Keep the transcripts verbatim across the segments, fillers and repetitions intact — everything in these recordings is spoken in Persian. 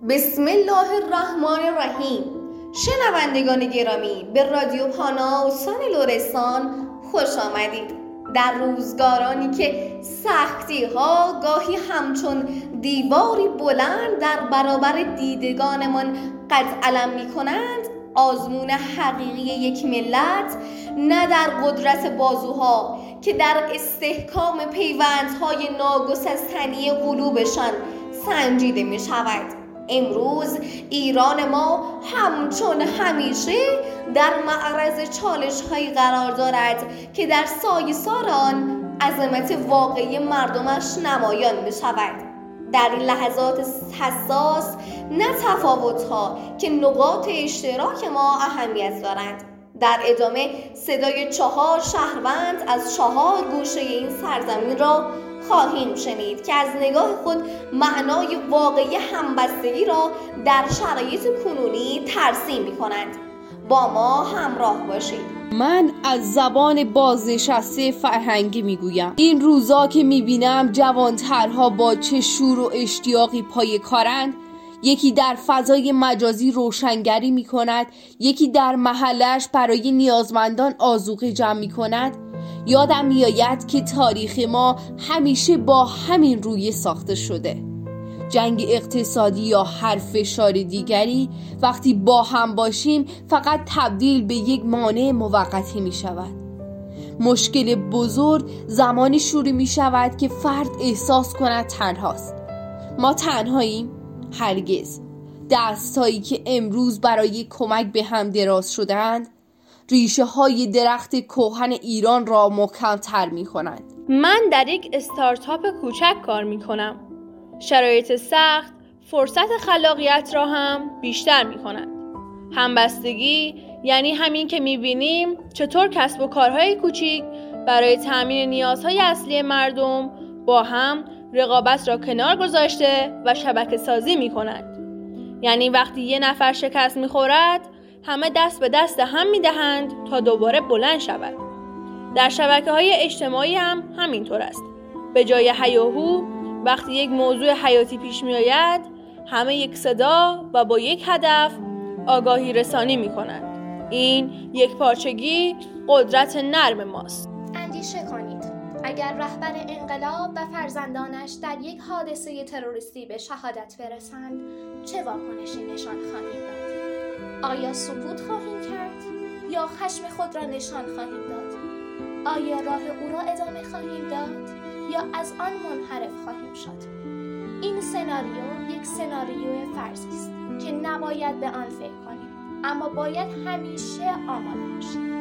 بسم الله الرحمن الرحیم. شنوندگان گرامی، به رادیو پاناوسان لرستان خوش آمدید. در روزگارانی که سختی ها گاهی همچون دیواری بلند در برابر دیدگانمان قد علم می کنند، آزمون حقیقی یک ملت نه در قدرت بازوها که در استحکام پیوندهای ناگسستنی قلوبشان سنجیده می شود. امروز ایران ما همچون همیشه در معرض چالش‌هایی قرار دارد که در سایه‌سار آن عظمت واقعی مردمش نمایان می‌شود. در این لحظات حساس نه تفاوت‌ها که نقاط اشتراک ما اهمیت دارند. در ادامه صدای چهار شهروند از چهار گوشه این سرزمین را خواهیم شنید که از نگاه خود معنای واقعی همبستگی را در شرایط کنونی ترسیم می‌کنند. با ما همراه باشید. من از زبان بازنشسته فرهنگی میگویم. این روزا که میبینم جوانترها با چه شور و اشتیاقی پای کارند، یکی در فضای مجازی روشنگری میکند، یکی در محلش برای نیازمندان آذوقه جمع میکند. یادم میآید که تاریخ ما همیشه با همین رویه ساخته شده. جنگ اقتصادی یا هر فشار دیگری وقتی با هم باشیم فقط تبدیل به یک مانع موقتی می شود. مشکل بزرگ زمانی شروع می شود که فرد احساس کند تنهاست. ما تنهاییم؟ هرگز. دستایی که امروز برای کمک به هم دراز شدند ریشه های درخت کهن ایران را محکم تر می کنند. من در یک استارتاپ کوچک کار می کنم. شرایط سخت فرصت خلاقیت را هم بیشتر می کنند. همبستگی یعنی همین که می بینیم چطور کسب و کارهای کوچیک برای تامین نیازهای اصلی مردم با هم رقابت را کنار گذاشته و شبکه سازی می کنند. یعنی وقتی یه نفر شکست می خورد همه دست به دست هم می دهند تا دوباره بلند شود. در شبکه‌های اجتماعی هم همینطور است. به جای هیاهو وقتی یک موضوع حیاتی پیش می آید همه یک صدا و با یک هدف آگاهی رسانی می کنند. این یک پارچگی قدرت نرم ماست. اندیشه کنید اگر رهبر انقلاب و فرزندانش در یک حادثه تروریستی به شهادت برسند چه واکنشی نشان خواهیم داد؟ آیا سکوت خواهیم کرد یا خشم خود را نشان خواهیم داد؟ آیا راه او را ادامه خواهیم داد یا از آن منحرف خواهیم شد؟ این سناریو یک سناریوی فرضی است که نباید به آن فکر کنیم، اما باید همیشه آماده باشیم.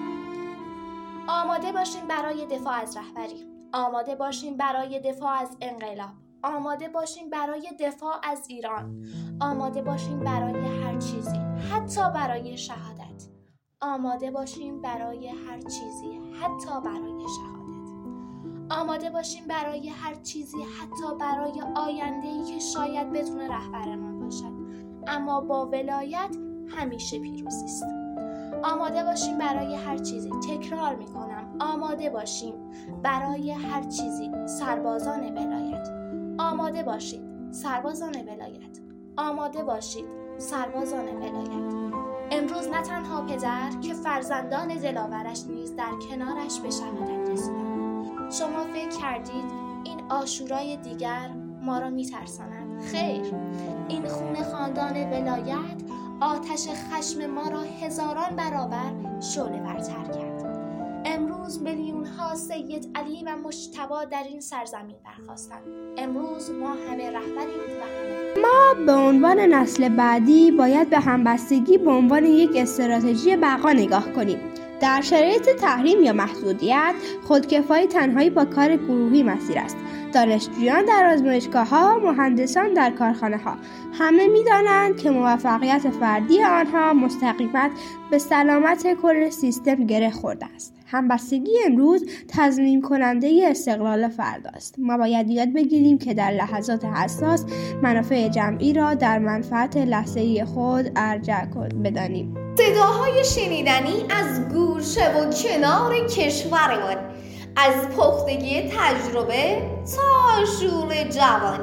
آماده باشیم برای دفاع از رهبری، آماده باشیم برای دفاع از انقلاب، آماده باشیم برای دفاع از ایران، آماده باشیم برای هر چیزی، حتی برای شهادت. آماده باشیم برای هر چیزی، حتی برای شهادت. آماده باشیم برای هر چیزی، حتی برای آینده‌ای که شاید بتونه رهبرمان باشد، اما با ولایت همیشه پیروزی است. آماده باشیم برای هر چیزی، تکرار می‌کنم، آماده باشیم برای هر چیزی، سربازان ولایت. آماده باشید سربازان ولایت، آماده باشید سربازان ولایت. امروز نه تنها پدر که فرزندان دلاورش نیز در کنارش به شهادت رسیدند. شما فکر کردید این عاشورای دیگر ما را میترسانند؟ خیر، این خون خاندان ولایت آتش خشم ما را هزاران برابر شعله ورتر کرد. امروز میلیون ها سید علی و مجتبی در این سرزمین برخاستند. امروز ما همه رهبریم و همه ما به عنوان نسل بعدی باید به همبستگی به عنوان یک استراتژی بقا نگاه کنیم. در شرایط تحریم یا محدودیت خودکفایی تنهایی با کار گروهی مسیر است. دانشجویان در آزمایشگاه‌ها، مهندسان در کارخانه‌ها همه می‌دانند که موفقیت فردی آنها مستقیما به سلامت کل سیستم گره خورده است. همبستگی امروز تضمین کننده استقلال فرد است. ما باید یاد بگیریم که در لحظات حساس منافع جمعی را در منفعت لحظه‌ای خود ارجح بدانیم. صداهای شنیدنی از گوشه و کنار کشورمان، از پختگی تجربه تا شور جوانی.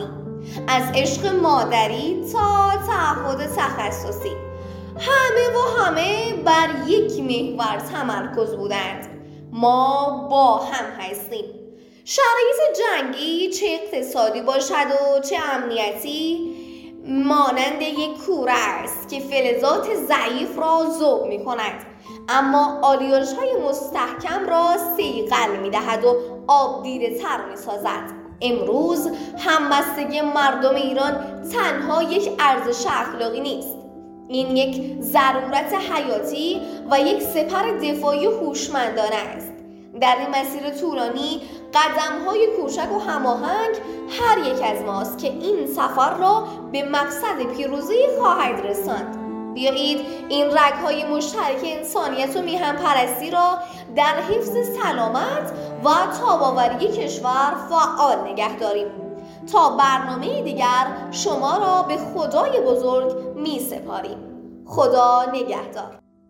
از عشق مادری تا تعهد تخصصی، همه و همه بر یک محور تمرکز بودند. ما با هم هستیم. شرایط جنگی چه اقتصادی باشد و چه امنیتی مانند یک کوره است که فلزات ضعیف را ذوب می کند، اما آلیاژهای مستحکم را صیقل می دهد و آب دیده تر می سازد. امروز همبستگی مردم ایران تنها یک ارزش اخلاقی نیست، این یک ضرورت حیاتی و یک سپر دفاعی هوشمندانه است. در این مسیر طولانی قدم‌های کوچک و هماهنگ هر یک از ماست که این سفر را به مقصد پیروزی خواهد رساند. بیایید این رگ‌های مشترک انسانیت و میهن پرستی را در حفظ سلامت و تاب‌آوری کشور فعال نگه داریم. تا برنامه دیگر شما را به خدای بزرگ می سپاریم. خدا نگهدار.